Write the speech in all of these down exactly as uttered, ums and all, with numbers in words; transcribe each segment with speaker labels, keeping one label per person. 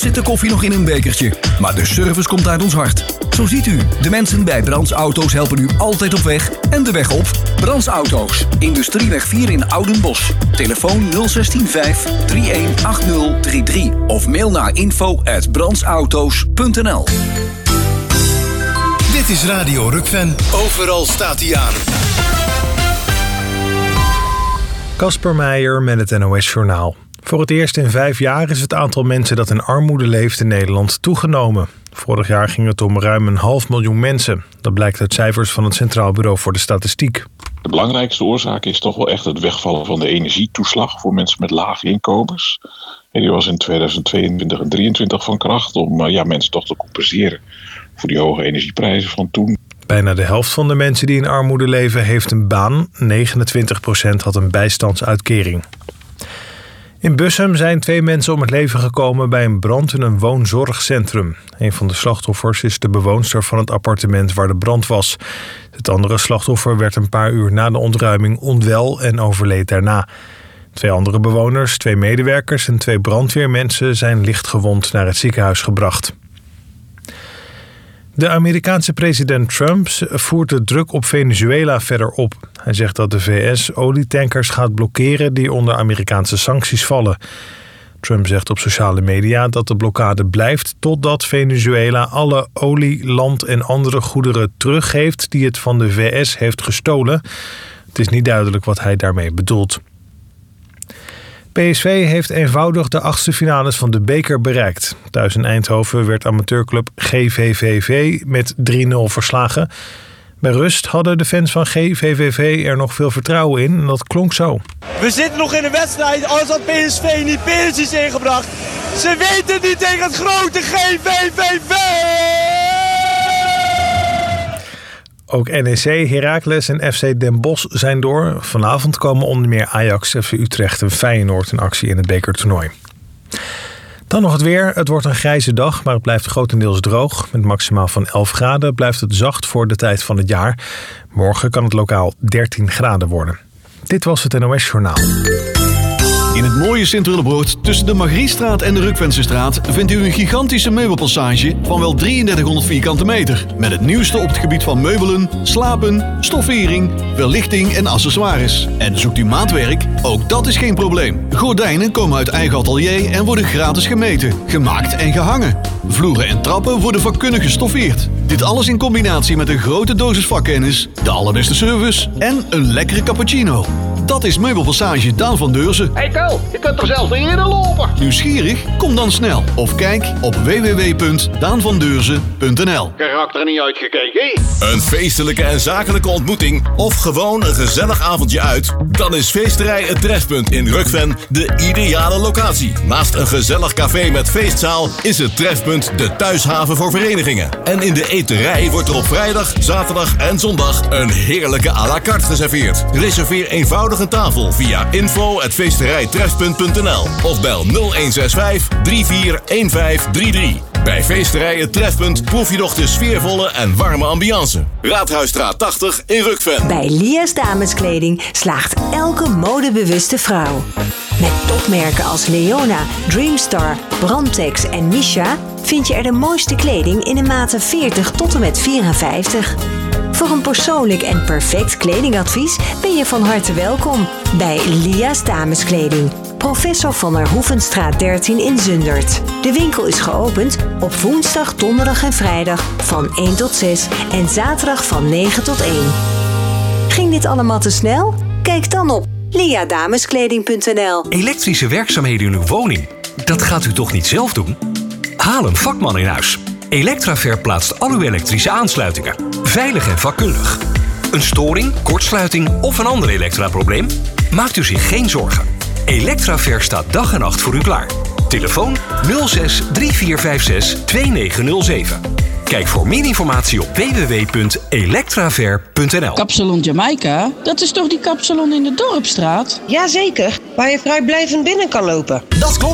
Speaker 1: zit de koffie nog in een bekertje, maar de service komt uit ons hart. Zo ziet u, de mensen bij Brands Auto's helpen u altijd op weg en de weg op. Brands Auto's, Industrieweg vier in Oudenbosch. Telefoon nul een zes vijf drie een acht nul drie drie of mail naar info at brandsauto's punt n l.
Speaker 2: Dit is Radio Rukven. Overal staat hij aan.
Speaker 3: Casper Meijer met het N O S-journaal. Voor het eerst in vijf jaar is het aantal mensen dat in armoede leeft in Nederland toegenomen. Vorig jaar ging het om ruim een half miljoen mensen. Dat blijkt uit cijfers van het Centraal Bureau voor de Statistiek.
Speaker 4: De belangrijkste oorzaak is toch wel echt het wegvallen van de energietoeslag voor mensen met lage inkomens. En die was in tweeduizend tweeëntwintig en drieëntwintig van kracht om ja, mensen toch te compenseren voor die hoge energieprijzen van toen.
Speaker 3: Bijna de helft van de mensen die in armoede leven heeft een baan. negenentwintig procent had een bijstandsuitkering. In Bussum zijn twee mensen om het leven gekomen bij een brand in een woonzorgcentrum. Een van de slachtoffers is de bewoonster van het appartement waar de brand was. Het andere slachtoffer werd een paar uur na de ontruiming onwel en overleed daarna. Twee andere bewoners, twee medewerkers en twee brandweermensen zijn lichtgewond naar het ziekenhuis gebracht. De Amerikaanse president Trump voert de druk op Venezuela verder op. Hij zegt dat de V S olietankers gaat blokkeren die onder Amerikaanse sancties vallen. Trump zegt op sociale media dat de blokkade blijft totdat Venezuela alle olie, land en andere goederen teruggeeft die het van de V S heeft gestolen. Het is niet duidelijk wat hij daarmee bedoelt. P S V heeft eenvoudig de achtste finales van de beker bereikt. Thuis in Eindhoven werd amateurclub G V V V met drie nul verslagen. Bij rust hadden de fans van G V V V er nog veel vertrouwen in en dat klonk zo.
Speaker 5: We zitten nog in de wedstrijd, als had P S V niet penalties ingebracht. Ze weten niet tegen het grote G V V V!
Speaker 3: Ook N E C, Heracles en F C Den Bosch zijn door. Vanavond komen onder meer Ajax, F C Utrecht en Feyenoord in actie in het bekertoernooi. Dan nog het weer. Het wordt een grijze dag, maar het blijft grotendeels droog. Met maximaal van elf graden blijft het zacht voor de tijd van het jaar. Morgen kan het lokaal dertien graden worden. Dit was het N O S-journaal.
Speaker 6: In het mooie Sint-Willebroord tussen de Margrietstraat en de Rukvensenstraat vindt u een gigantische meubelpassage van wel drieëndertighonderd vierkante meter. Met het nieuwste op het gebied van meubelen, slapen, stoffering, verlichting en accessoires. En zoekt u maatwerk? Ook dat is geen probleem. Gordijnen komen uit eigen atelier en worden gratis gemeten, gemaakt en gehangen. Vloeren en trappen worden vakkundig gestoffeerd. Dit alles in combinatie met een grote dosis vakkennis, de allerbeste service en een lekkere cappuccino. Dat is Meubelpassage Daan van Deurzen.
Speaker 7: Hey Kel, je kunt er zelfs in lopen.
Speaker 6: Nieuwsgierig? Kom dan snel of kijk op w w w punt daan van deurzen punt n l.
Speaker 7: Karakter er niet uitgekeken.
Speaker 2: Een feestelijke en zakelijke ontmoeting of gewoon een gezellig avondje uit? Dan is Feesterij Het Trefpunt in Rukven de ideale locatie. Naast een gezellig café met feestzaal is het Trefpunt de thuishaven voor verenigingen. En in de eterij wordt er op vrijdag, zaterdag en zondag een heerlijke à la carte geserveerd. Reserveer eenvoudig een tafel via info at feesterijtrefpunt punt n l of bel nul een zes vijf drie vier een vijf drie drie. Bij Feesterij Het Trefpunt proef je nog de sfeervolle en warme ambiance. Raadhuisstraat tachtig in Rukven.
Speaker 8: Bij Lia's Dameskleding slaagt elke modebewuste vrouw. Met topmerken als Leona, Dreamstar, Brandtex en Misha vind je er de mooiste kleding in de maten veertig tot en met vierenvijftig. Voor een persoonlijk en perfect kledingadvies ben je van harte welkom bij Lia's Dameskleding. Professor van der Hoevenstraat dertien in Zundert. De winkel is geopend op woensdag, donderdag en vrijdag van één tot zes en zaterdag van negen tot één. Ging dit allemaal te snel? Kijk dan op lia dameskleding punt n l.
Speaker 9: Elektrische werkzaamheden in uw woning? Dat gaat u toch niet zelf doen? Haal een vakman in huis. Electraver plaatst al uw elektrische aansluitingen. Veilig en vakkundig. Een storing, kortsluiting of een ander elektraprobleem? Maakt u zich geen zorgen. Electraver staat dag en nacht voor u klaar. Telefoon nul zes drie vier vijf zes twee negen nul zeven. Kijk voor meer informatie op w w w punt electraver punt n l.
Speaker 10: Kapsalon Jamaica, dat is toch die kapsalon in de Dorpsstraat?
Speaker 11: Jazeker, waar je vrijblijvend binnen kan lopen.
Speaker 12: Dat klopt.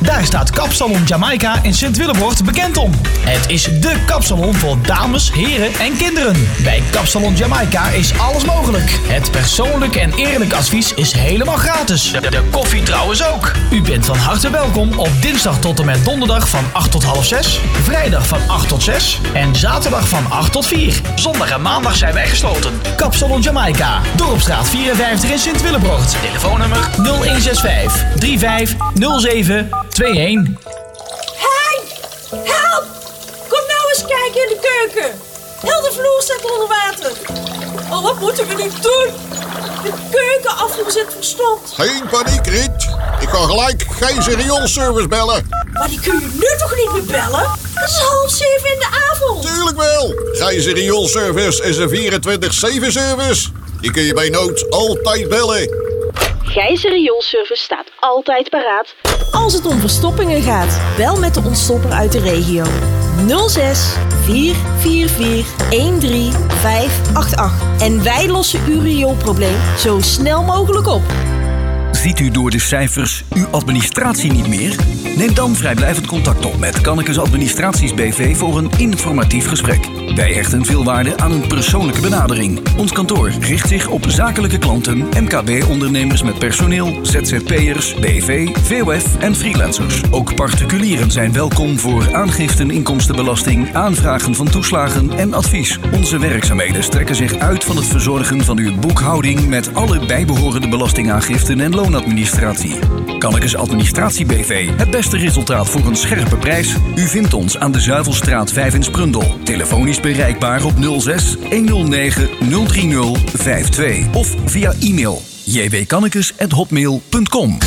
Speaker 11: Daar staat Kapsalon Jamaica in Sint-Willebroort bekend om. Het is dé kapsalon voor dames, heren en kinderen. Bij Kapsalon Jamaica is alles mogelijk. Het persoonlijk en eerlijk advies is helemaal gratis. De, de koffie trouwens ook. U bent van harte welkom op dinsdag tot en met donderdag van acht tot half zes. Vrijdag van acht tot zes. En zaterdag van acht tot vier. Zondag en maandag zijn wij gesloten. Kapsalon Jamaica. Dorpstraat vierenvijftig in Sint-Willebroort. Telefoonnummer nul een zes vijf drie vijf nul zeven twee een.
Speaker 12: Hey! Help! Kom nou eens kijken in de keuken. Heel de vloer staat onder water. Oh, wat moeten we nu doen? De keukenafval zit verstopt.
Speaker 13: Geen paniek, Riet. Ik ga gelijk Gijzer rioolservice bellen.
Speaker 12: Maar die kun je nu toch niet meer bellen? Het is half zeven in de avond.
Speaker 13: Tuurlijk wel. Gijzer rioolservice is een vierentwintig zeven service. Die kun je bij nood altijd bellen.
Speaker 14: Gijzer rioolservice staat altijd paraat.
Speaker 12: Als het om verstoppingen gaat, bel met de ontstopper uit de regio. nul zes vier vier vier een drie vijf acht acht. En wij lossen uw rioolprobleem zo snel mogelijk op.
Speaker 1: Ziet u door de cijfers uw administratie niet meer? Neem dan vrijblijvend contact op met Kannekes Administraties B V voor een informatief gesprek. Wij hechten veel waarde aan een persoonlijke benadering. Ons kantoor richt zich op zakelijke klanten, M K B-ondernemers met personeel, Z Z P'ers, B V, V O F en freelancers. Ook particulieren zijn welkom voor aangiften inkomstenbelasting, aanvragen van toeslagen en advies. Onze werkzaamheden strekken zich uit van het verzorgen van uw boekhouding met alle bijbehorende belastingaangiften en loonadministratie. Kannekes Administratie B V. Het beste resultaat voor een scherpe prijs. U vindt ons aan de Zuivelstraat vijf in Sprundel. Telefonisch bereikbaar op nul zes honderd negen nul drie nul vijf twee of via e-mail j w kannekes at hotmail punt com.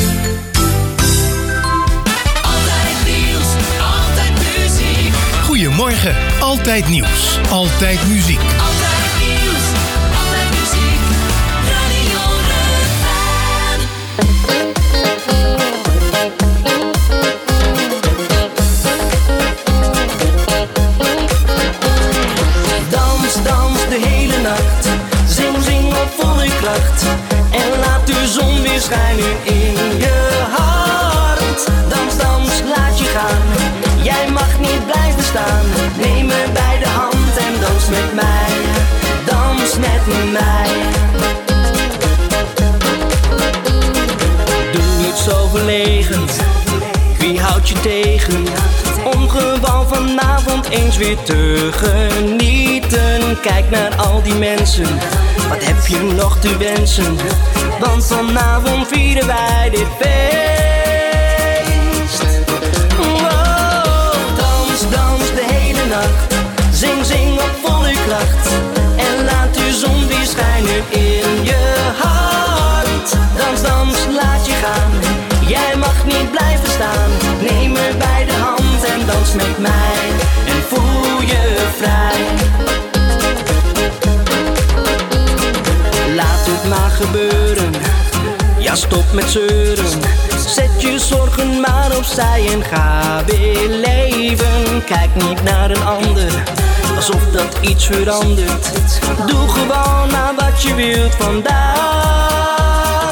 Speaker 15: Goedemorgen, altijd nieuws, altijd muziek.
Speaker 16: Altijd nieuws, altijd muziek, Radio Rukven.
Speaker 17: Dans, dans de hele nacht, zing, zing op volle kracht. En laat de zon weer schijnen in je hart. Dans, dans, laat je gaan, jij mag niet blijven staan. Neem me bij de hand en dans met mij, dans met mij. Doe niet zo verlegen, wie houdt je tegen? Om gewoon vanavond eens weer te genieten. Kijk naar al die mensen, wat heb je nog te wensen? Want vanavond vieren wij dit feest. Wow, dans, dans de hele nacht, zing, zing op volle kracht. En laat de zon weer schijnen in je hart. Dans, dans, laat je gaan, jij mag niet blijven staan. Neem me bij de hand en dans met mij en voel je vrij. Laat het maar gebeuren, ja stop met zeuren. Zet je zorgen maar opzij en ga weer leven. Kijk niet naar een ander, alsof dat iets verandert. Doe gewoon naar wat je wilt vandaag.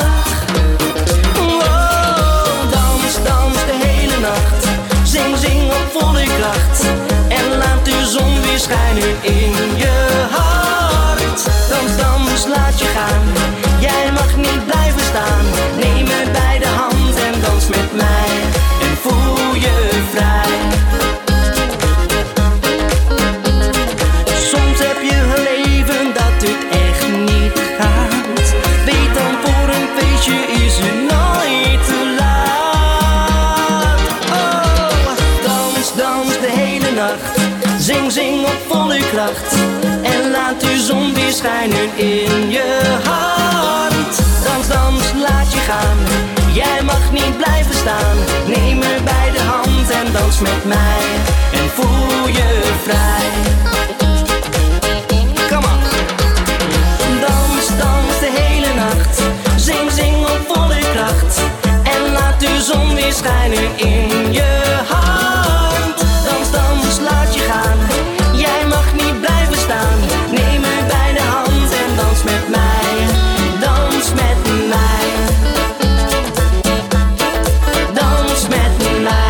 Speaker 17: Wow, dans, dans de hele nacht, zing, zing op volle kracht. En laat de zon weer schijnen in je hart. Dans, dans, laat je gaan, jij mag niet blijven staan. Neem me bij de hand en dans met mij en voel je vrij. Soms heb je een leven dat het echt niet gaat. Weet dan, voor een feestje is het nooit te laat. Oh, dans, dans de hele nacht, zing, zing op volle kracht. En laat de zon weer schijnen in je hart. Dans, dans, laat je gaan, jij mag niet blijven staan. Neem me bij de hand en dans met mij en voel je vrij. Come on. Dans, dans de hele nacht, zing, zing op volle kracht. En laat de zon weer schijnen in je hart. Dans, dans, laat je gaan, jij mag niet blijven staan. Neem me bij de hand en dans met mij, dans met mij. Dans met mij.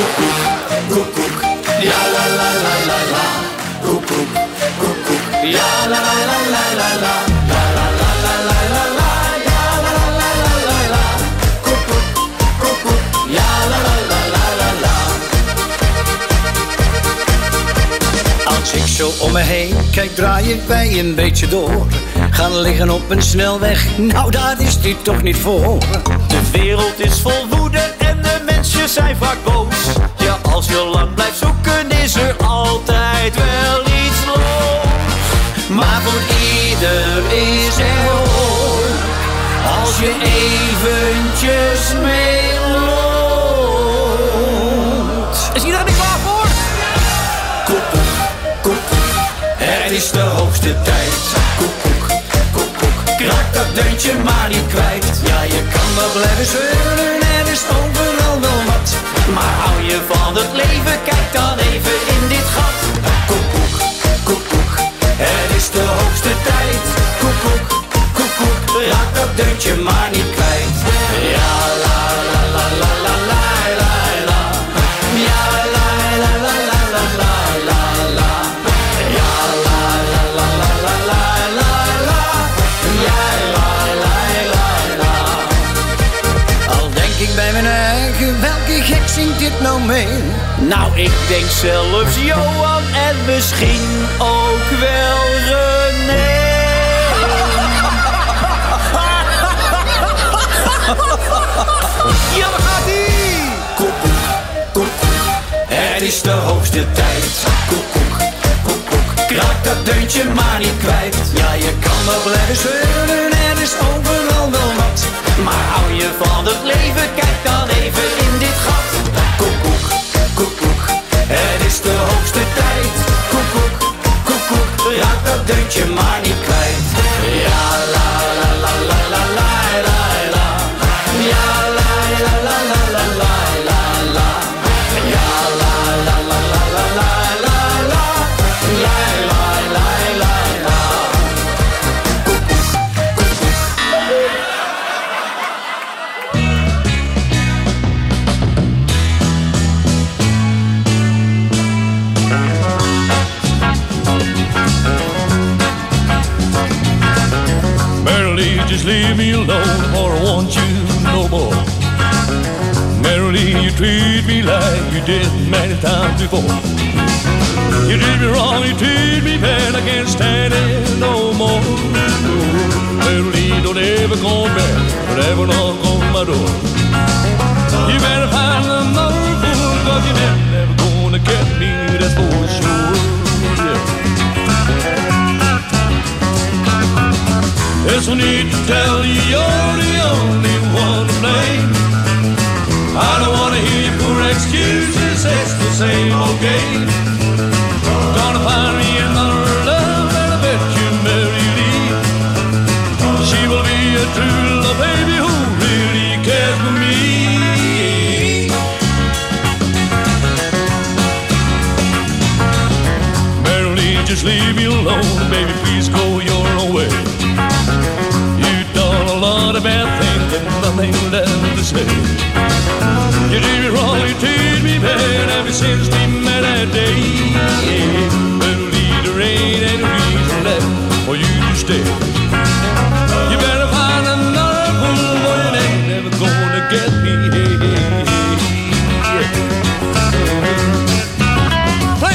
Speaker 17: koekoek, koekoek. Ja la la la la la, koekoek, koekoek. Ja la la la la la la, la la la la la la la. Ja la la la la la la, koekoek, koekoek. Ja la la la la la la.
Speaker 18: Als ik zo om me heen kijk, draai ik bij een beetje door. Gaan liggen op een snelweg, nou daar is dit toch niet voor.
Speaker 5: De wereld is vol woede en de mensen zijn vaak boos. Ja, als je lang blijft zoeken is er altijd wel iets los.
Speaker 18: Maar voor ieder is er hoop, als je eventjes meeloopt.
Speaker 5: Is iedereen er klaar voor?
Speaker 18: Koekoek, koekoek, het is de hoogste tijd. Koekoek, koekoek, kraak dat deuntje maar niet kwijt. Ja, je kan wel blijven zeuren, er is overal wel wat.
Speaker 5: Maar hou je van het leven, kijk dan even in dit gat.
Speaker 18: Koekoek, koekoek, het is de hoogste tijd. Koekoek, koekoek, raak dat deuntje maar niet kwijt. Ja, la la la la la la la la. Ja, la la la la la la la la. Ja, la la la la la la la la. Ja, la la la la. Al denk ik bij mijn eigen, welke gek zingt dit nou mee?
Speaker 5: Nou, ik denk zelfs Johan en misschien ook wel René. Ja, daar gaat ie!
Speaker 18: Koekoek, koekoek, het is de hoogste tijd. Koekoek, koekoek, kraak dat deuntje maar niet kwijt. Ja, je kan wel blijven zeuren, er is overal wel wat.
Speaker 5: Maar hou je van het leven, kijk dan even in dit gat.
Speaker 18: Koekoek, koekoek, het is de hoogste tijd. Koekoek, koekoek, raak dat deuntje maar niet kwijt. Ja, la la la la la la la la. Ja, la la la la la la la la. Ja, la la la la la la la la. Ja, la la la la. Koekoek, koekoek.
Speaker 19: Merrily, just leave me alone, or I want you no more. Merrily, you treat me like you did many times before. You did me wrong, you treat me bad, I can't stand it no more. Merrily, don't ever come back, don't ever knock on my door. You better find another fool, cause you're never, never gonna get me, that's for sure. Yeah. There's no need to tell you you're the only one to blame. I don't wanna hear you poor excuses, it's the same old game. Gonna find me another love and I bet you Mary Lee. She will be a true love baby who really cares for me. Mary Lee, just leave me alone, baby, please go your own way. A lot of bad things and nothing left to say. You did me wrong, you treated me bad ever since we met that day. But there ain't any reason left for you to stay. You better find another fool, boy, you ain't never gonna get me. Play!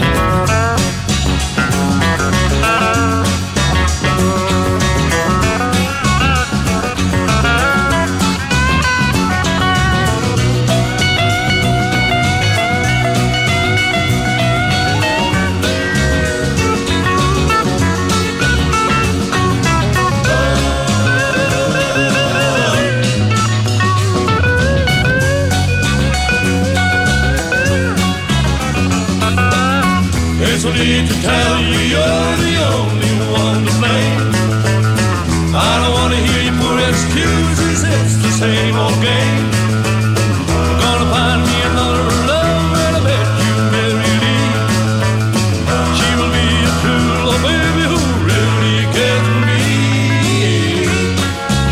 Speaker 19: There's no need to tell you you're the only one to blame. I don't want to hear you poor excuses, it's the same old game. Gonna find me another love and I bet you Mary Lee. She will be a true love baby who really cares for me.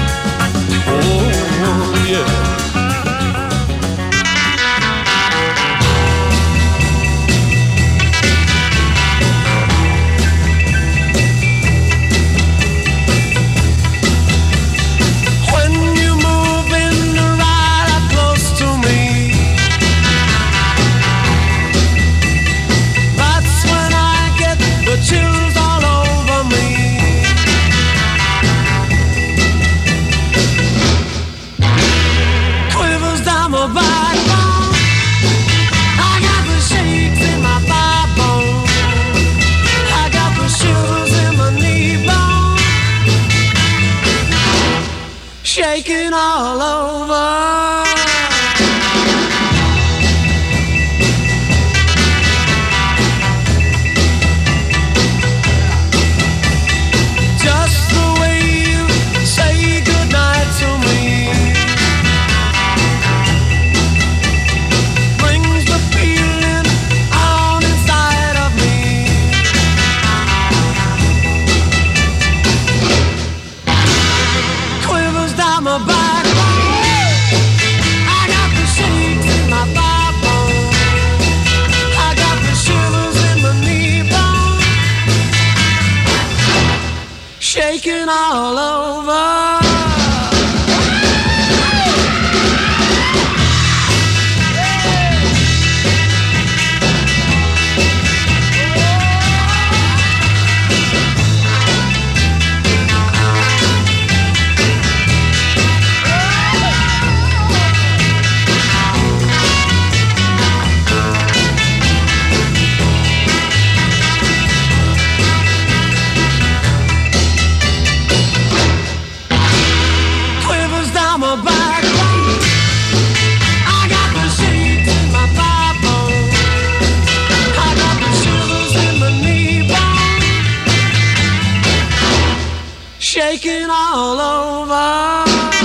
Speaker 19: Oh, yeah.
Speaker 20: shaking all over. Shaking all over.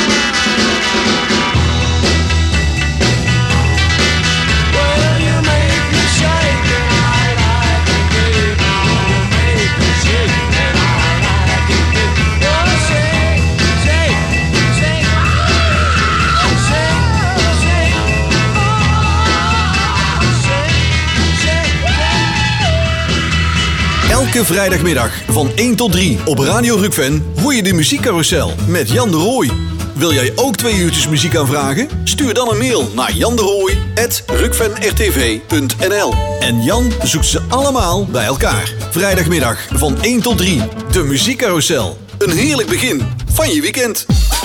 Speaker 20: Well, you make me shake and I like it, baby. You make me shake and I like it, baby. Oh, shake, shake, shake, shake, shake, oh, shake, shake.
Speaker 6: Elke vrijdagmiddag van één tot drie op Radio Rukven hoor je de muziekcarousel met Jan de Rooij. Wil jij ook twee uurtjes muziek aanvragen? Stuur dan een mail naar janderooij apenstaartje rukven r t v punt n l. En Jan zoekt ze allemaal bij elkaar. Vrijdagmiddag van één tot drie. De muziekcarousel. Een heerlijk begin van je weekend.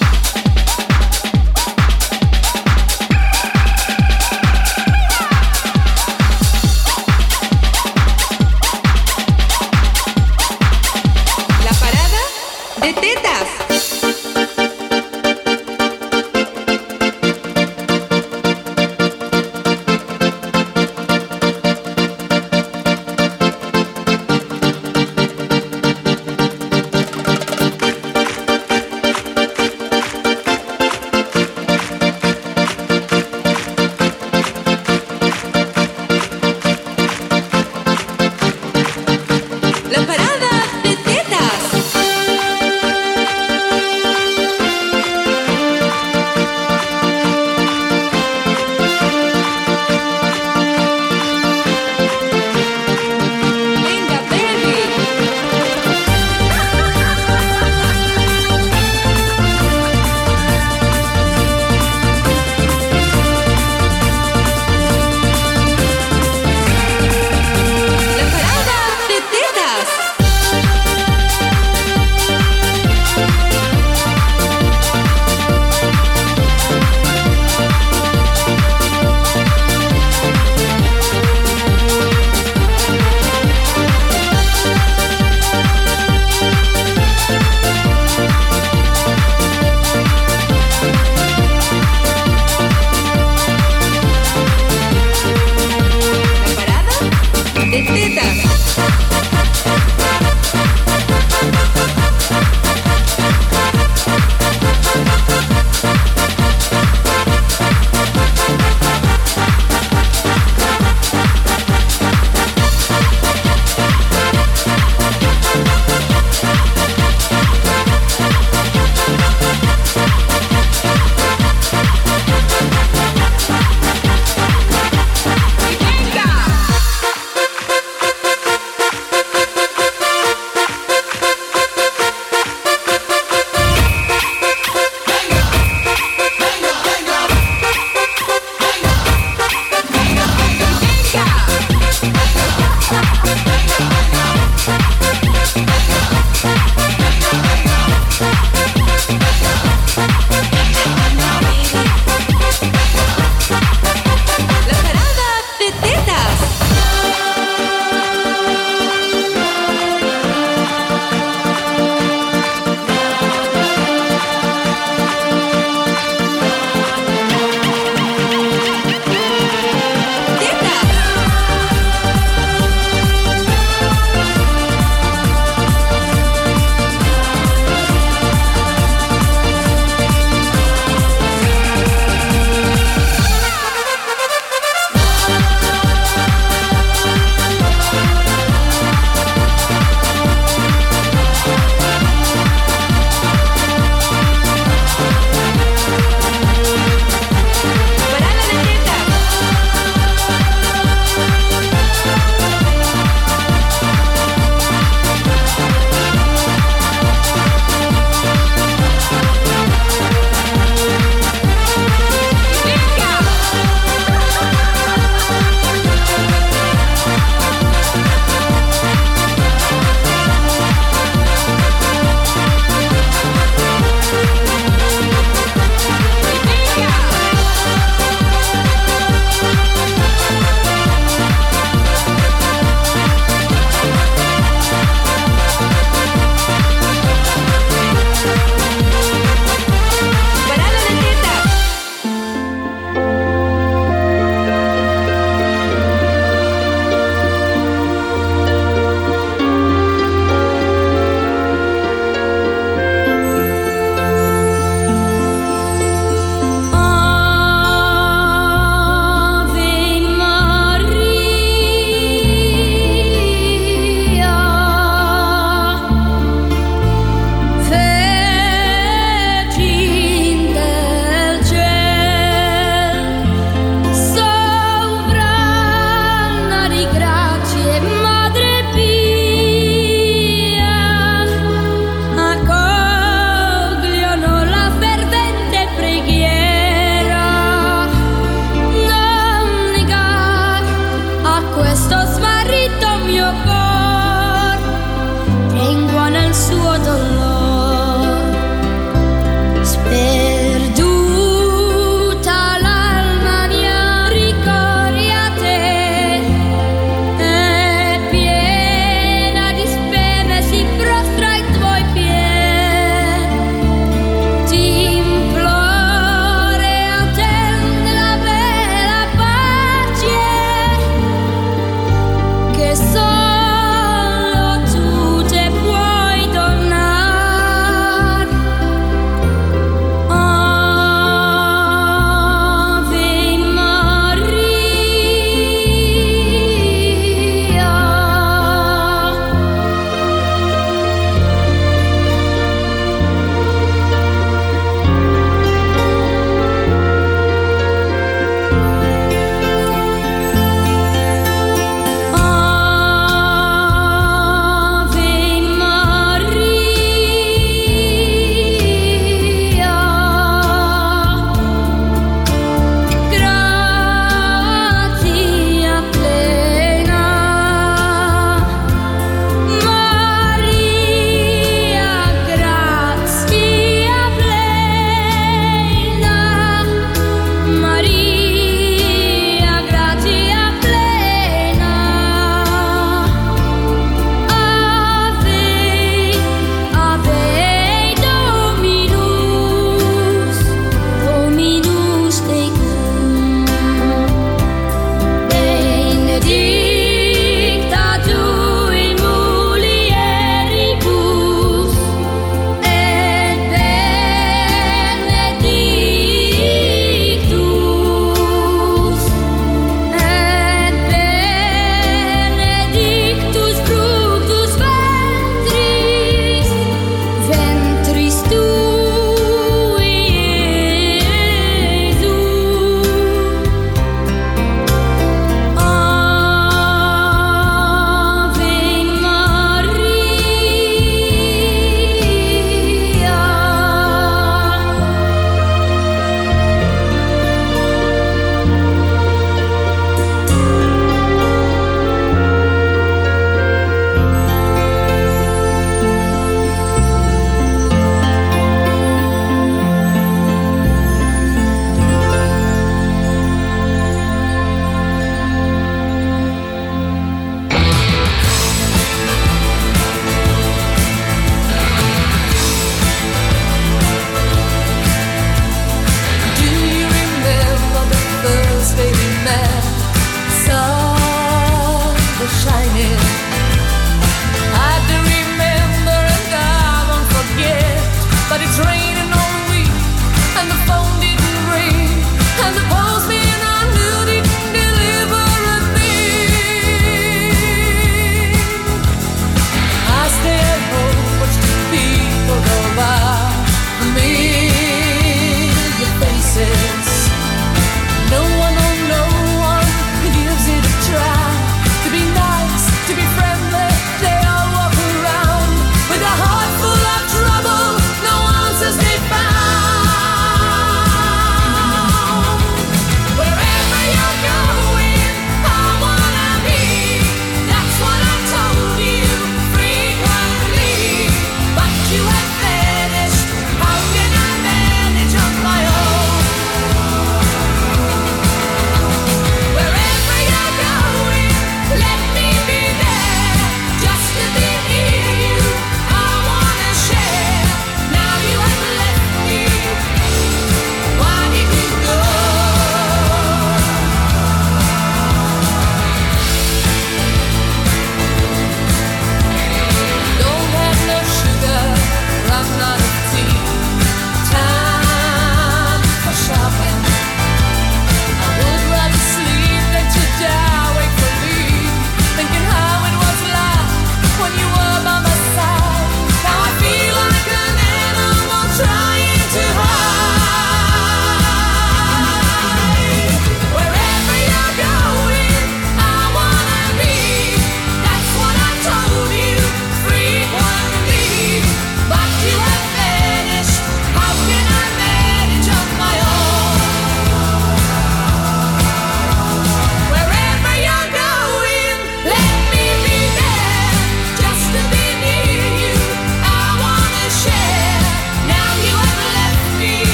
Speaker 21: De tetas.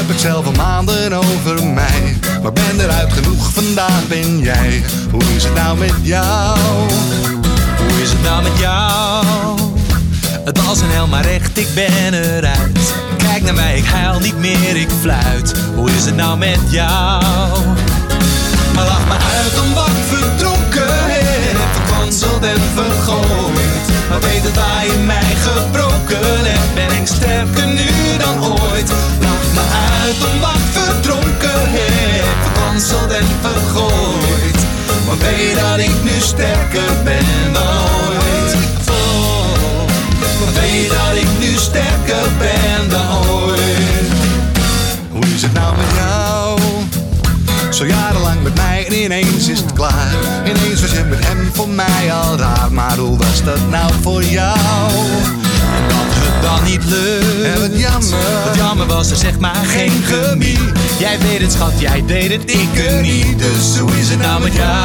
Speaker 4: heb ik zelf al maanden over mij. Maar ben eruit genoeg, vandaag ben jij. Hoe is het nou met jou?
Speaker 22: Hoe is het nou met jou? Het was een hel maar echt, ik ben eruit. Kijk naar mij, ik huil niet meer, ik fluit. Hoe is het nou met jou? Maar lach me uit om wat verdronken heb. Verkwanseld en vergooid. Maar weet het waar je mij gebroken hebt. Ben ik sterker nu dan ooit. Lach me uit om wat verdronken heb. Verkwanseld en vergooid. Maar weet dat ik nu sterker ben dan ooit. Oh, maar weet dat ik nu sterker ben dan ooit.
Speaker 4: Hoe is het nou met jou? Zo jarenlang met mij en ineens is het klaar. Ineens was je met hem voor mij al raar. Maar hoe was dat nou voor jou?
Speaker 22: En dat het dan niet lukt.
Speaker 4: En wat jammer.
Speaker 22: Wat jammer was er zeg maar geen chemie. Jij weet het schat, jij deed het, ik het niet. Dus hoe is het nou met jou?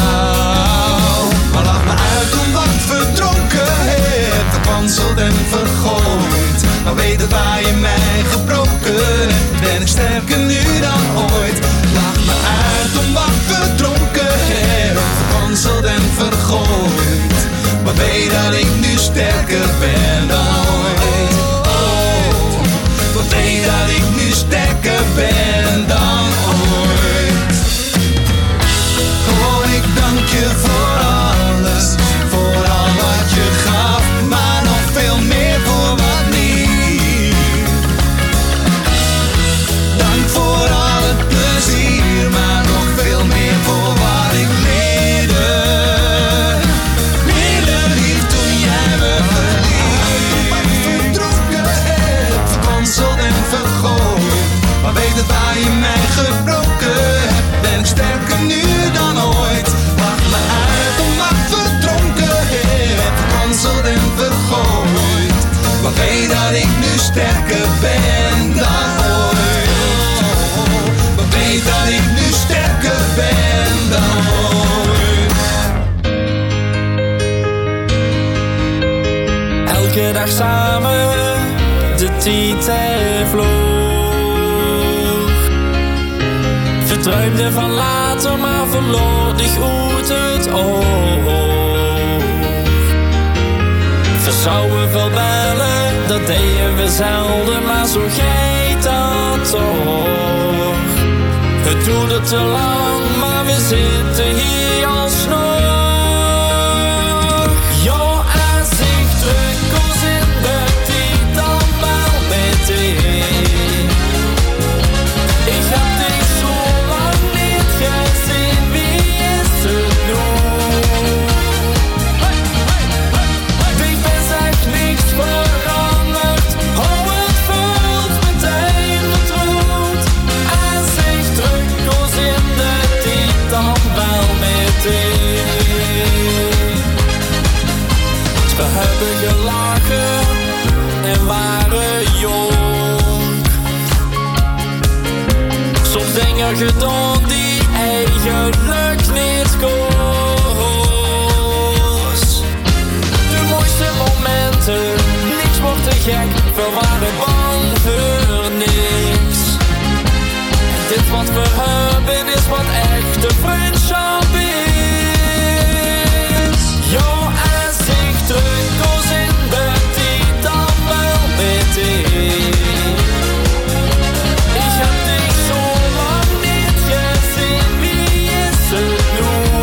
Speaker 4: Maar lach me uit om wat verdronken hebt. Verkwanseld en vergooid. Maar weet het waar je mij gebroken hebt. Ben ik sterker nu dan ooit. Lach me uit om wat verdronken hebt. Verkwanseld en vergooid. Maar weet dat ik nu sterker ben dan ooit. Oh, maar weet dat ik nu sterker ben dan ooit. Gewoon ik dank je voor alles. Voor al wat je gaf. Maar nog veel meer voor wat niet. Dank voor al het plezier. Maar nog veel meer voor wat ik leerde. Minder lief toen jij me verliet. Wat verdronken hebt. Verkwanseld en vergooid. Maar weet het waar je mij gebroken hebt. Ben ik sterker nu dan ooit. Lach me uit om wat verdronken hebt. Verkwanseld en vergooid. Maar weet dat ik nu sterker ben dan ooit. Maar weet dat ik nu sterker ben dan ooit.
Speaker 23: Elke dag samen, de tijd vloog. Verdruimde van later, maar verloor dich uit het oog. Verzouwen veel bellen, dat deden we zelden, maar zo gaat dat toch. Het duurde te lang, maar we zitten hier alsnog. Jouw aanzicht druk ons in de tijd dan wel meteen. Ik heb dich zo lang niet gezien, wie is het nu? Ik ben echt niks veranderd, hou het vult meteen vertrouwd. Aanzicht druk ons in de tijd dan wel meteen. We hebben gelachen en waren jong. Soms dingen gedaan die eigenlijk niet koos. De mooiste momenten, niks wordt te gek. We waren bang voor niks. En dit wat we hebben is wat echte vriendschap is. Jouw aanzicht druk ons in de tijd dan wel meteen. Ik heb dich zo lang niet gezien, wie is het nu?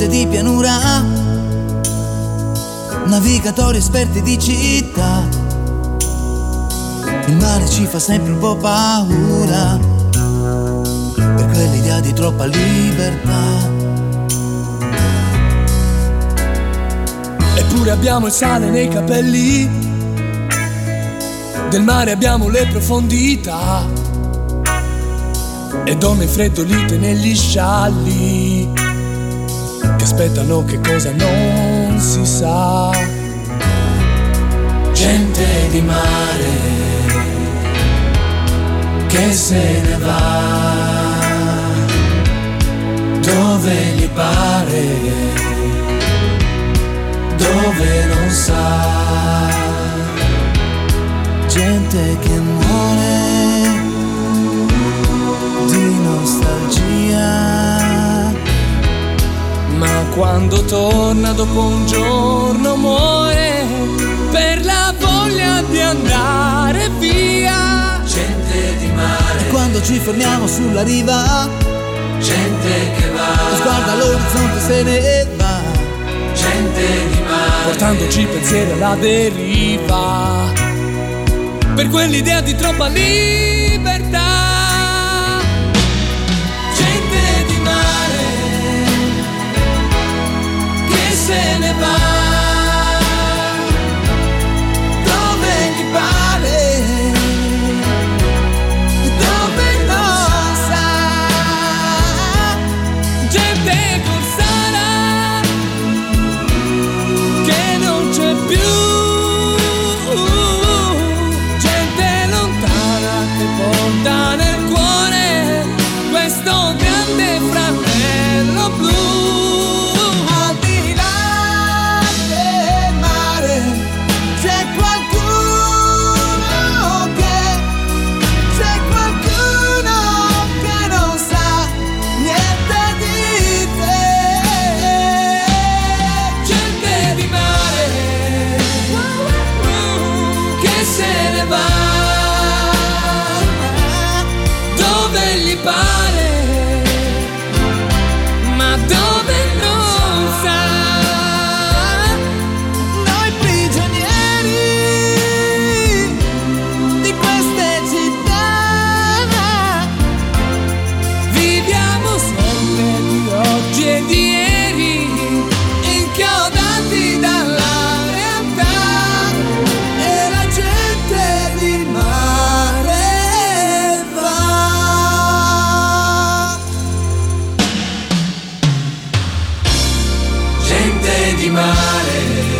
Speaker 2: gente di pianura, navigatori esperti di città. Il mare ci fa sempre un po' paura, per quell'idea di troppa libertà.
Speaker 3: Eppure abbiamo il sale nei capelli, del mare abbiamo le profondità, e donne freddolite negli scialli che aspettano che cosa non si sa.
Speaker 4: Gente di mare che se ne va dove gli pare, dove non sa.
Speaker 2: Gente che muore di nostalgia,
Speaker 3: ma quando torna dopo un giorno muore per la voglia di andare via.
Speaker 4: Gente di mare,
Speaker 2: e quando ci fermiamo sulla riva,
Speaker 4: gente che va,
Speaker 2: lo sguardo all'orizzonte se ne va.
Speaker 4: Gente di mare,
Speaker 3: portandoci pensieri alla deriva, per quell'idea di troppa libertà.
Speaker 4: Gente di mare che se ne va dove gli pare, dove non sa.
Speaker 3: Gente corsara che non c'è più, porta nel cuore questo grande fratello blu.
Speaker 2: Al di là del mare c'è qualcuno che, c'è qualcuno che non sa niente di te.
Speaker 3: Gente di mare che se ne va dove gli pare, ma dove non sa.
Speaker 2: Noi prigionieri di queste città
Speaker 3: viviamo sempre di oggi e di ieri, inchiodati dalla realtà,
Speaker 2: e la gente di mare va.
Speaker 4: Gente di mare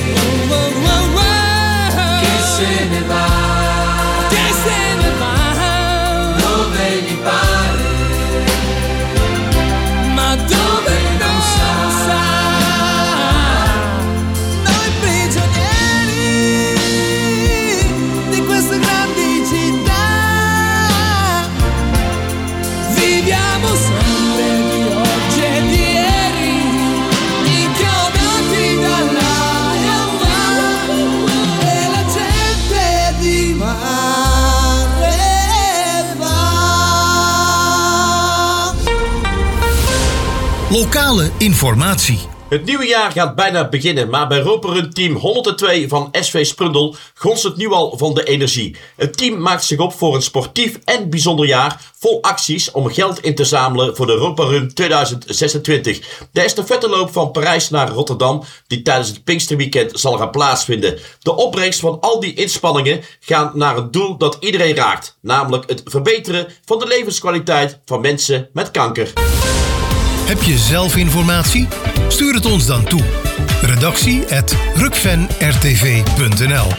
Speaker 4: che se ne va,
Speaker 3: che se ne va
Speaker 4: dove gli pare,
Speaker 3: ma dove non sa.
Speaker 2: Noi prigionieri di queste grandi città
Speaker 3: viviamo sempre di oggi e di ieri, inchiodati dalla realtà,
Speaker 2: e la gente di mare va.
Speaker 15: Lokale informatie.
Speaker 7: Het nieuwe jaar gaat bijna beginnen, maar bij Roperun Team honderdtwee van S V Sprundel gonst het nu al van de energie. Het team maakt zich op voor een sportief en bijzonder jaar vol acties om geld in te zamelen voor de Roperun tweeduizend zesentwintig. De estafetteloop van Parijs naar Rotterdam, die tijdens het Pinksterweekend zal gaan plaatsvinden. De opbrengst van al die inspanningen gaan naar een doel dat iedereen raakt, namelijk het verbeteren van de levenskwaliteit van mensen met kanker.
Speaker 15: Heb je zelf informatie? Stuur het ons dan toe. Redactie at rukven r t v punt n l.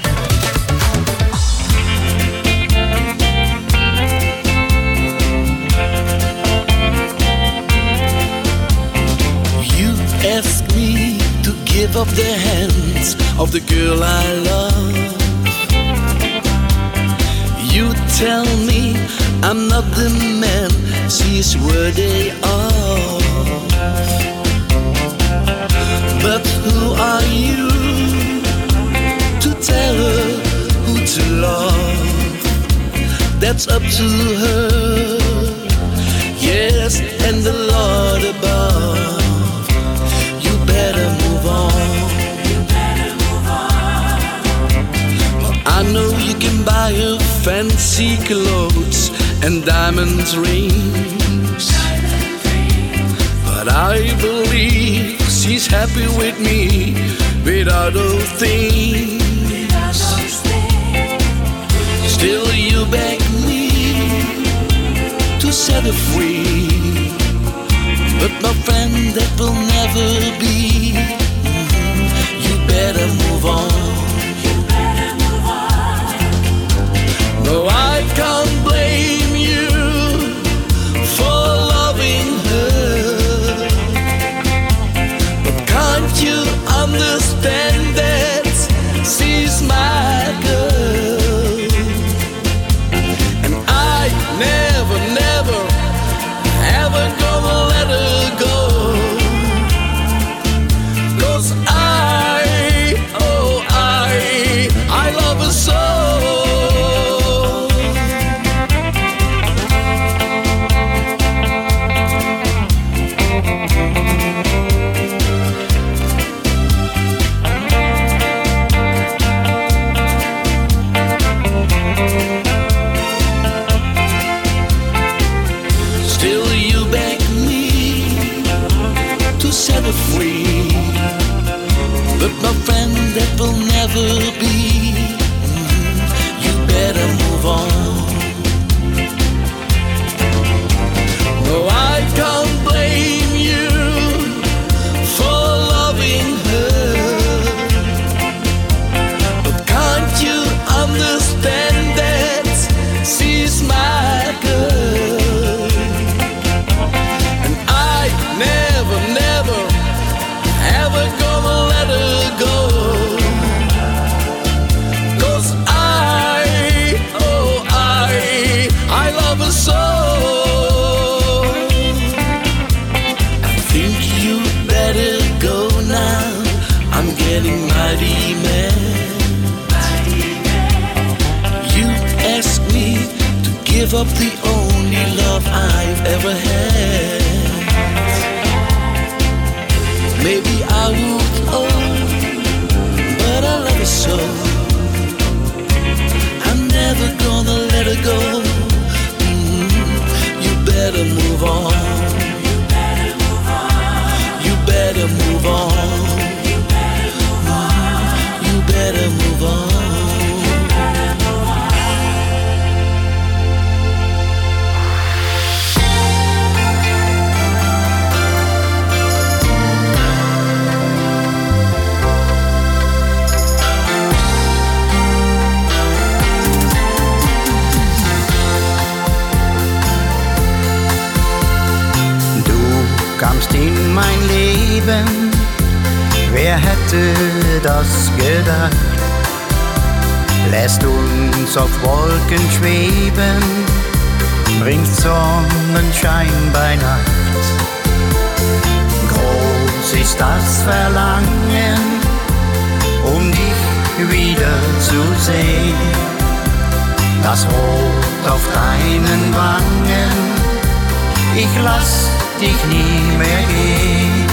Speaker 24: You ask me to give up the hands of the girl I love. You tell me I'm not the man she's worthy of. But who are you to tell her who to love? That's up to her. Yes, and the Lord above. You silent rings. But I believe she's happy with me without those things. Still you beg me to set her free, but my friend, that will never be. You better move on. No, I can't blame you for loving her, but can't you understand that she's my girl? And I never, never, ever gonna let her go. 'Cause I, oh I, I love her so. Free, but my friend, that will never be. You better move on. No, I can't blame you for loving her, but can't you understand that she's my girl? And I never, never, ever gonna let her go. 'Cause I, oh I, I love her so. I think you better go now. I'm getting mighty mad. You asked me to give up the only love I've ever had. Maybe I would, oh, but I love her so. I'm never gonna let her go. Mm, you better move on. You better move on. You better move on. You better move on. You better move on.
Speaker 8: Kamst in mein Leben, wer hätte das gedacht? Lässt uns auf Wolken schweben, bringt Sonnenschein bei Nacht. Groß ist das Verlangen, um dich wieder zu sehen. Das Rot auf deinen Wangen, ich lass dich nie mehr gehen.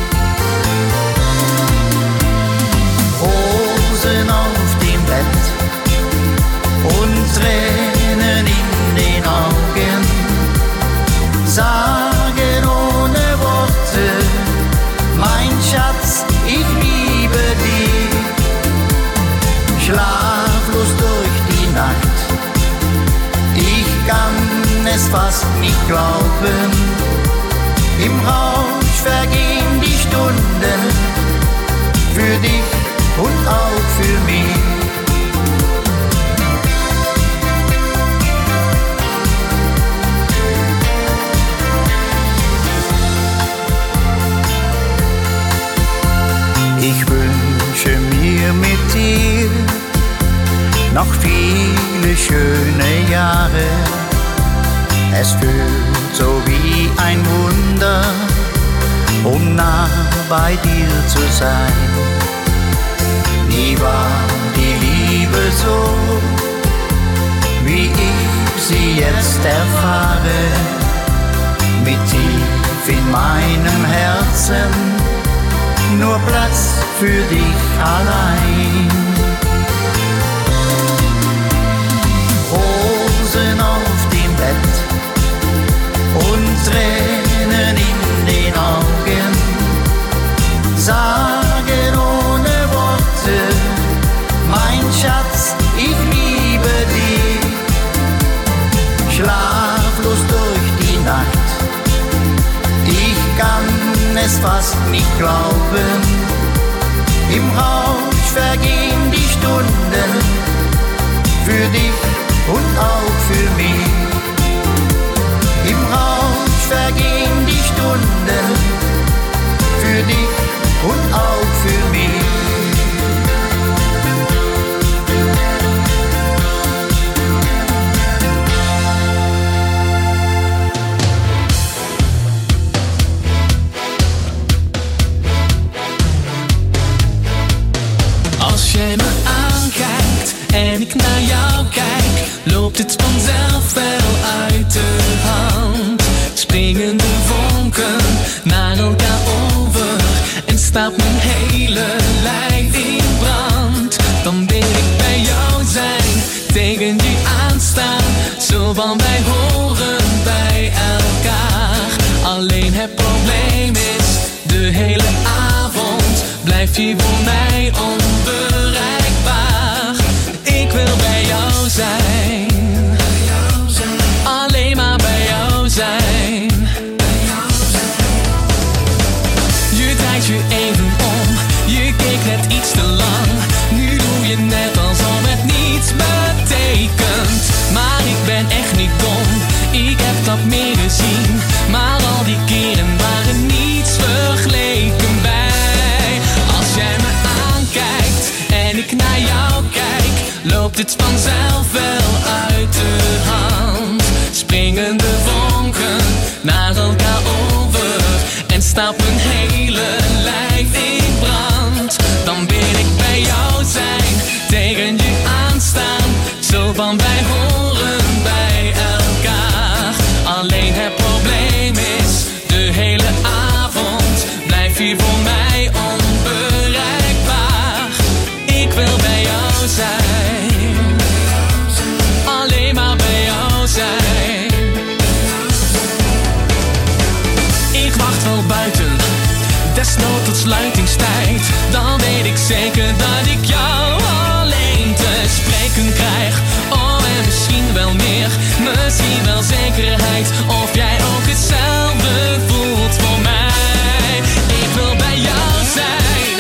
Speaker 8: Rosen auf dem Bett und Tränen in den Augen, sagen ohne Worte, mein Schatz, ich liebe dich. Schlaflos durch die Nacht, ich kann es fast nicht glauben. Im Rausch vergehen die Stunden, für dich und auch für mich. Ich wünsche mir mit dir noch viele schöne Jahre. Es fühlt so wie ein Wunder, um nah bei dir zu sein. Nie war die Liebe so, wie ich sie jetzt erfahre. Mit tief in meinem Herzen nur Platz für dich allein. Rosen auf dem Bett fast nicht glauben. Im Haus vergehen die Stunden, für dich und auch für mich. Im Haus vergehen die Stunden, für dich und auch für mich.
Speaker 20: Als jij me aankijkt en ik naar jou kijk, loopt het vanzelf wel uit de hand. Springen de vonken naar elkaar over en staat mijn hele lijf in brand. Dan wil ik bij jou zijn, tegen je aanstaan, zo van wij horen bij elkaar. Alleen het probleem is, de hele avond blijf je voor mij onbereikbaar. Ik wil bij jou zijn, alleen maar bij jou zijn. Je draait je even om, je keek net iets te lang. Nu doe je net alsof het niets betekent. Maar ik ben echt niet dom, ik heb dat meer gezien. Maar al die keren waren niets vergeleken bij. Als jij me aankijkt en ik naar jou kijk, loopt het vanzelf wel uit de hand. Springen de vonken naar elkaar over en staat mijn hele lijf in brand. Dan wil ik bij jou zijn, tegen je aanstaan, zo van wij horen bij elkaar. Alleen het probleem is, de hele avond blijf je voor mij onbereikbaar. Ik wil bij jou zijn, alleen maar bij jou zijn. Ik wacht wel buiten, desnoods tot sluitingstijd. Dan weet ik zeker dat ik jou alleen te spreken krijg. Oh, en misschien wel meer, misschien wel zekerheid. Of jij ook hetzelfde voelt voor mij. Ik wil bij jou zijn.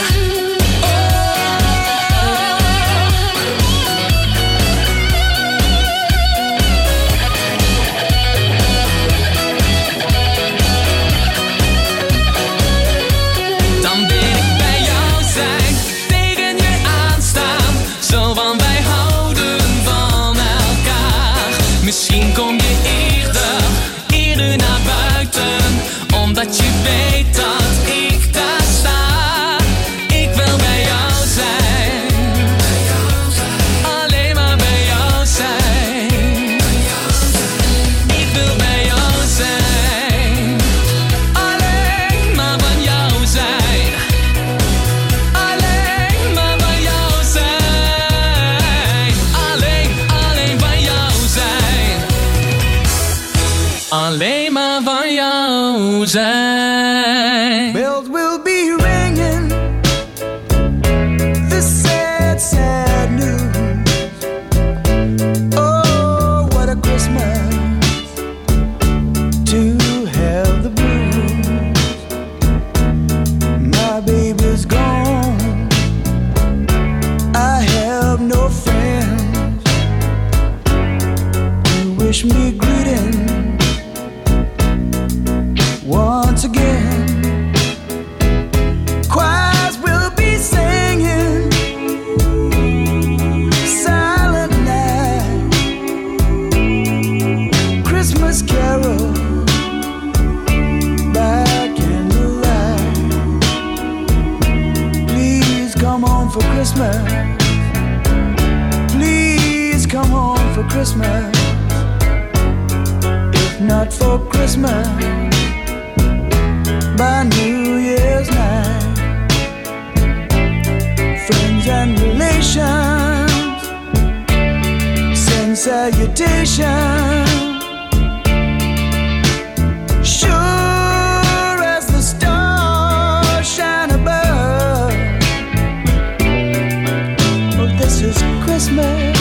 Speaker 20: Dan wil ik bij jou zijn, tegen je aanstaan, zo van wij houden van elkaar. Misschien kom je eerder, eerder naar buiten, omdat je weet dat ik daar sta. Ik wil bij jou zijn, alleen maar bij jou zijn. Ik wil bij jou zijn, alleen maar van jou zijn. Alleen maar van jou zijn. Alleen, alleen van jou zijn. Alleen maar van jou zijn.
Speaker 2: Bells will be ringing, the sad, sad news. Oh, what a Christmas to have the blues. My baby's gone, I have no friends to wish me greeting once again. Choirs will be singing Silent Night, Christmas carol by candlelight. Please come home for Christmas. Please come home for Christmas. If not for Christmas, by New Year's night. Friends and relations send salutations. Sure as the stars shine above. Oh, this is Christmas.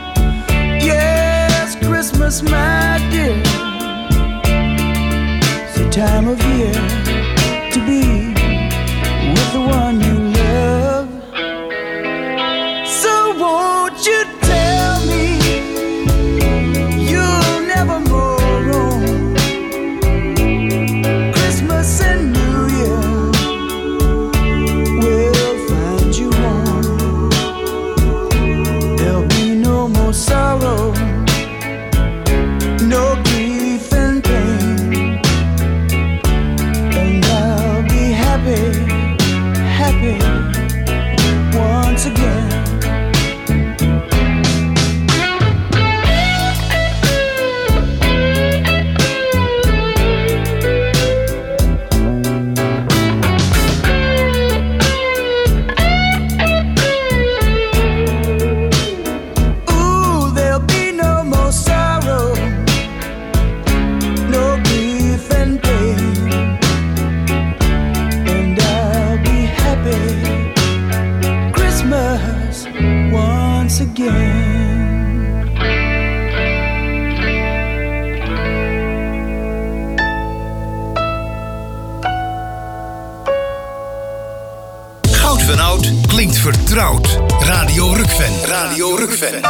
Speaker 2: Yes, Christmas, my dear. It's the time of year to be
Speaker 15: Oud klinkt vertrouwd. Radio Rukven. Radio Rukven.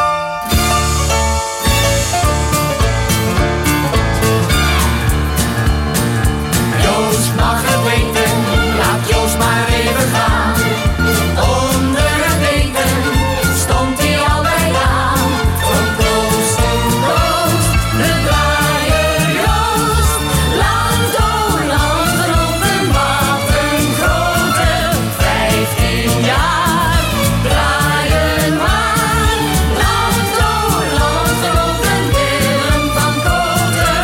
Speaker 18: Joost mag het weten, laat Joost maar even gaan. Onder het eten stond hij altijd aan. Van Proost en Proost, de draaier Joost. Land door land gelopen, wat een grote. Vijftien jaar draaien maar. Land door land gelopen, Willem van Koten.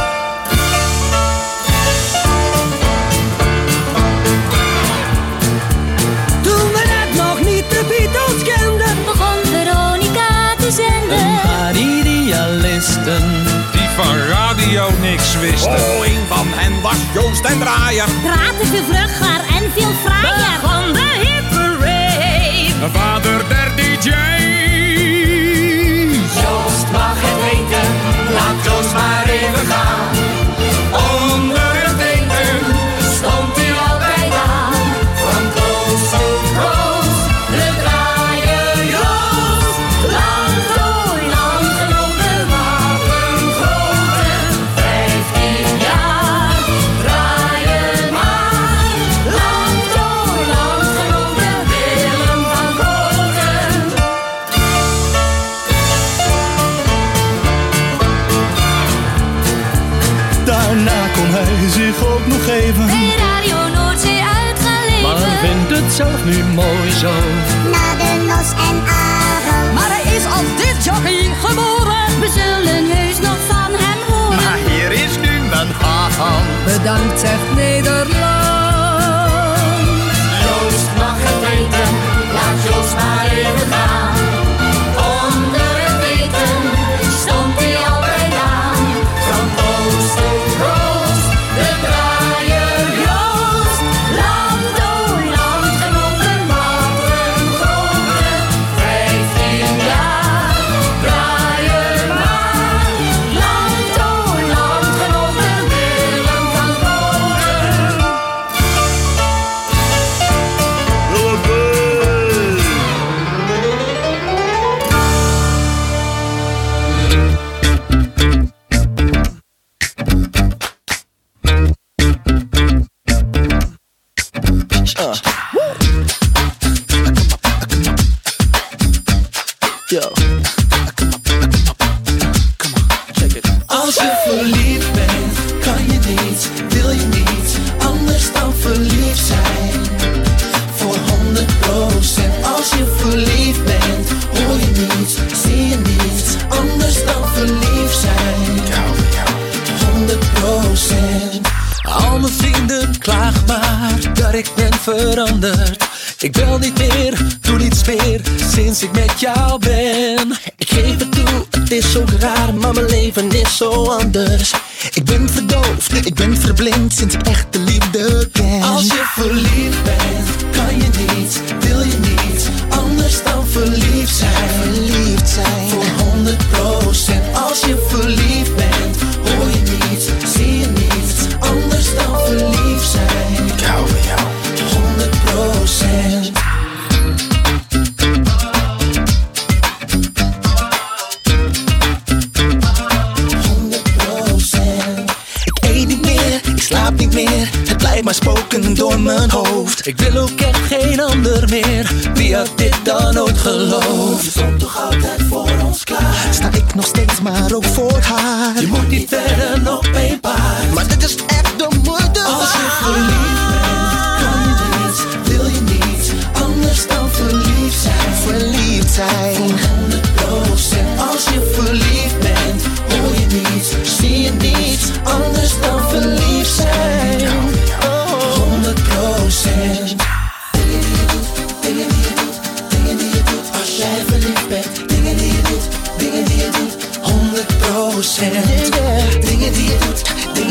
Speaker 17: Toen we net nog niet de Beatles kenden,
Speaker 16: begon Veronica te zenden.
Speaker 17: een paar idealisten
Speaker 9: die van radio niks wisten. Oh, een van hen was Joost en Draaier.
Speaker 16: Praten veel vlugger en veel fraaier.
Speaker 17: van de hipparade.
Speaker 9: De vader der D J's.
Speaker 18: Joost mag het weten, laat Joost maar even gaan. Onder het eten stond hij altijd aan. Van Proost tot Proost, de draaier Joost. Land door land gelopen, wat een grote. Vijftien jaar draaien maar. Land door land gelopen, Willem van Koten.
Speaker 3: Daarna kon hij zich ook nog even.
Speaker 16: Bij Radio Noordzee uit gaan leven.
Speaker 17: maar vindt het zelf nu mooi zo.
Speaker 16: Na de Nos en Aaron. Maar hij is als dit jockey geboren. We zullen heus nog van hem horen.
Speaker 17: Maar hier is nu mijn hand. Bedankt, zegt Nederland.
Speaker 18: Joost mag het weten, laat Joost maar even gaan. Onder het eten stond hij altijd aan. Van Proost tot Proost, de draaier Joost. Land door land gelopen, wat een grote. Vijftien jaar draaien maar. Land door land gelopen, Willem van Koten.
Speaker 24: Yo. Als je verliefd bent, kan je niet, wil je niet, anders dan verliefd zijn. Voor honderd procent. Als je verliefd bent, hoor je niets, zie je niets, anders dan verliefd zijn. honderd procent.
Speaker 17: Al mijn vrienden klagen maar dat ik ben veranderd. Ik wil niet meer, doe niets meer sinds ik met jou ben. Ik geef het toe, het is zo raar, maar mijn leven is zo anders. Ik ben verdoofd, ik ben verblind sinds ik echt de liefde ken.
Speaker 24: Als je verliefd bent, kan je niet, wil je niet, anders dan verliefd zijn.
Speaker 17: Verliefd zijn.
Speaker 24: Voor honderd procent. Als je verliefd bent, hoor je niets, zie je niets, anders dan verliefd zijn.
Speaker 17: Ik hou van jou.
Speaker 24: honderd procent.
Speaker 17: Ik eet niet meer, ik slaap niet meer. Het blijft maar spoken door mijn hoofd. Ik wil ook echt geen ander meer. Wie had dit dan ooit geloofd?
Speaker 24: Je stond toch altijd voor ons klaar.
Speaker 17: Sta ik nog steeds maar ook voor haar.
Speaker 24: Je moet niet verder nog een paard.
Speaker 17: Maar dit is echt de moeite waard.
Speaker 24: Als je verliefd bent, kan je niet, wil je niet, anders dan verliefd zijn.
Speaker 17: Verliefd zijn.
Speaker 24: Voor honderd procent. Als je verliefd bent, hoor je niets, zie je niets, anders dan verliefd zijn. honderd procent. Dingen die je doet, dingen die je doet, dingen die je doet. Als jij verliefd bent, dingen die je doet, dingen die je doet. honderd procent. Dingen die je doet,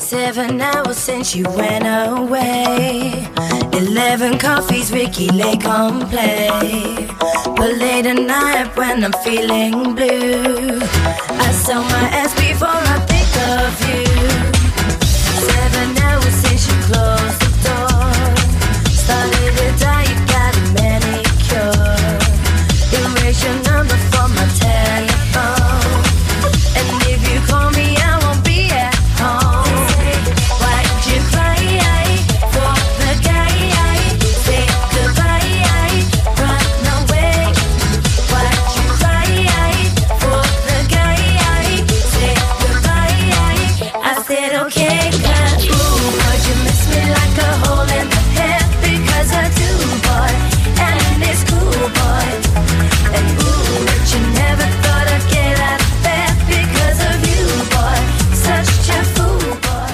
Speaker 10: Seven hours since you went away. Eleven coffees, Ricky Lake on play. But late at night when I'm feeling blue, I sell my ass before I think of you. Seven hours since you closed the door. Started to die, you got a manicure. Erase your number from my telephone. And if you call me, I won't be at home. Why did you cry for the guy? Say goodbye, run away. Why did you cry for the guy? Say goodbye. I said okay, cause ooh, but you miss me like a hole in the head. Because I do, boy, and it's cool, boy. And ooh, but you never thought I'd get out of bed because of you, boy. Such a fool, boy.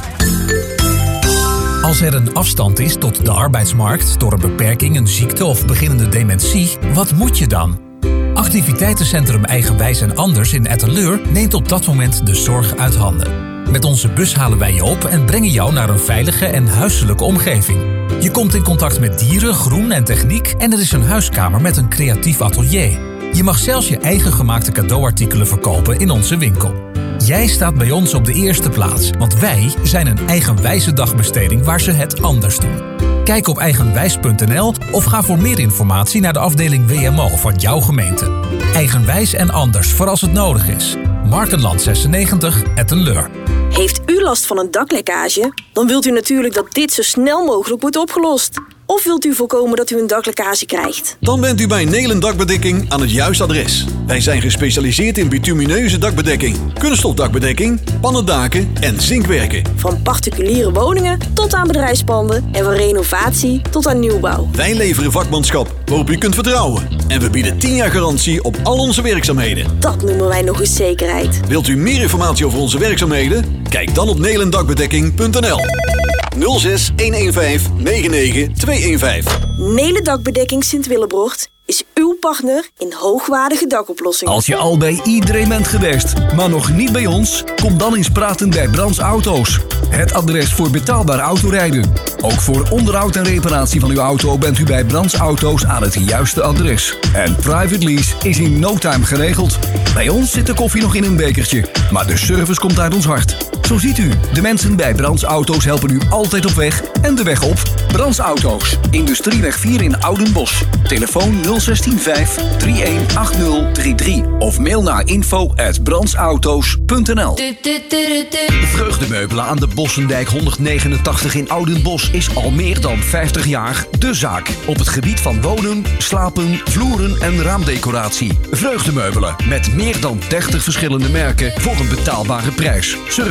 Speaker 11: Als er een afstand is tot de arbeidsmarkt door een beperking, een ziekte of beginnende dementie, wat moet je dan? Activiteitencentrum Eigenwijs en Anders in Etteleur neemt op dat moment de zorg uit handen. Met onze bus halen wij je op en brengen jou naar een veilige en huiselijke omgeving. Je komt in contact met dieren, groen en techniek en er is een huiskamer met een creatief atelier. Je mag zelfs je eigen gemaakte cadeauartikelen verkopen in onze winkel. Jij staat bij ons op de eerste plaats, want wij zijn een eigenwijze dagbesteding waar ze het anders doen. Kijk op eigenwijs punt n l of ga voor meer informatie naar de afdeling W M O van jouw gemeente. Eigenwijs en Anders voor als het nodig is. Markenland zesennegentig, Etteleur.
Speaker 12: Heeft u last van een daklekkage? Dan wilt u natuurlijk dat dit zo snel mogelijk wordt opgelost. Of wilt u voorkomen dat u een daklekkage krijgt?
Speaker 6: Dan bent u bij Nelen Dakbedekking aan het juiste adres. Wij zijn gespecialiseerd in bitumineuze dakbedekking, kunststofdakbedekking, pannendaken en zinkwerken.
Speaker 12: Van particuliere woningen tot aan bedrijfspanden en van renovatie tot aan nieuwbouw.
Speaker 6: Wij leveren vakmanschap waarop u kunt vertrouwen. En we bieden tien jaar garantie op al onze werkzaamheden.
Speaker 12: Dat noemen wij nog eens zekerheid.
Speaker 6: Wilt u meer informatie over onze werkzaamheden? Kijk dan op nelendakbedekking punt n l. nul zes een een vijf negen negen twee een vijf.
Speaker 12: Nelen Dakbedekking Sint-Willebrocht is uw partner in hoogwaardige dakoplossingen.
Speaker 1: Als je al bij iedereen bent geweest, maar nog niet bij ons, kom dan eens praten bij Brands Auto's. Het adres voor betaalbaar autorijden. Ook voor onderhoud en reparatie van uw auto bent u bij Brands Auto's aan het juiste adres. En private lease is in no time geregeld. Bij ons zit de koffie nog in een bekertje, maar de service komt uit ons hart. Zo ziet u, de mensen bij Brands Auto's helpen u altijd op weg en de weg op. Brands Auto's, Industrieweg vier in Oudenbosch. Telefoon nul een zes vijf drie een acht nul drie drie of mail naar info at brandsauto's punt n l. Vreugdemeubelen aan de Bossendijk honderdnegenentachtig in Oudenbosch is al meer dan vijftig jaar de zaak. Op het gebied van wonen, slapen, vloeren en raamdecoratie. Vreugdemeubelen met meer dan dertig verschillende merken voor een betaalbare prijs. Surf